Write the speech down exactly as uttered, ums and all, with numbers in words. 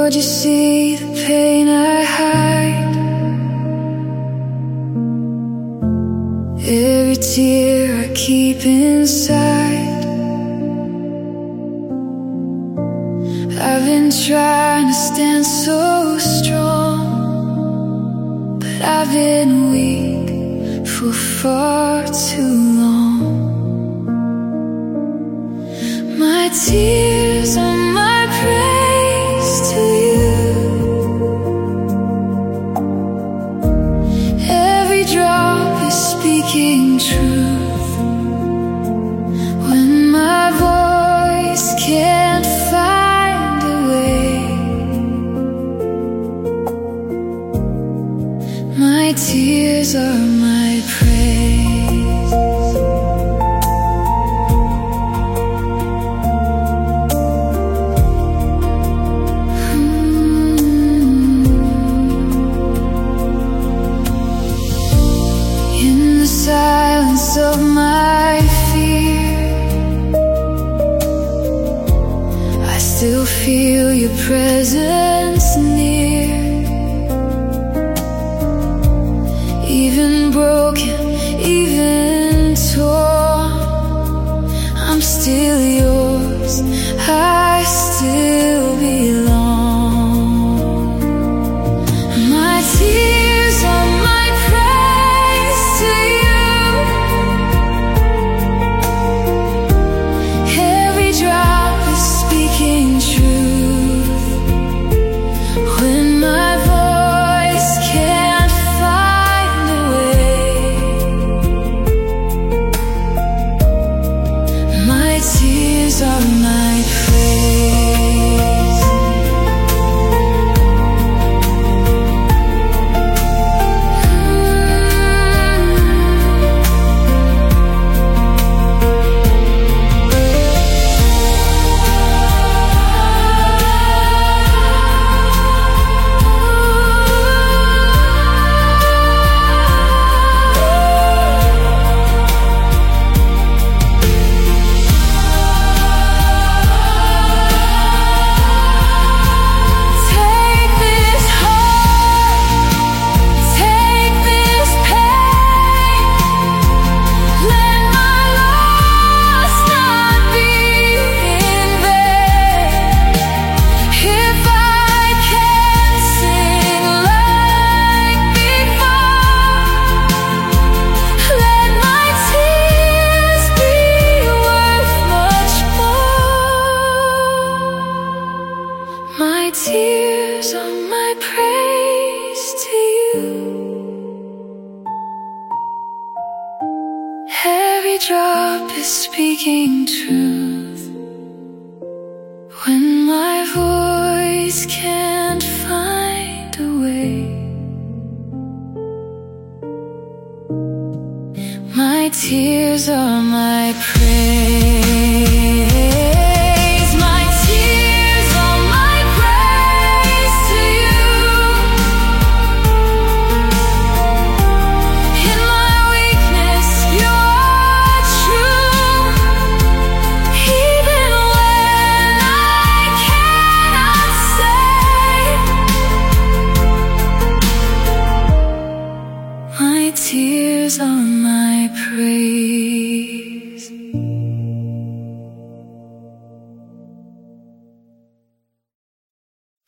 Lord, you see the pain I hide. Every tear I keep inside. I've been trying to stand so strong, but I've been weak for far too long. My tears are my praise to you. Every drop is speaking truth. When my voice can't find a way, my tears are my praise. In the silence of my fear, I still feel your presence near. Even broken, even torn, I'm still yours, I still belong. My tears are my praise to you. Every drop is speaking truth. When my voice can't find a way, my tears are my praise. My tears are my praise to you. Every drop is speaking truth. When my voice can't find a way, my tears are my praise. My tears are my praise to you. In my weakness, you're true. Even when I cannot say, my tears are my praise.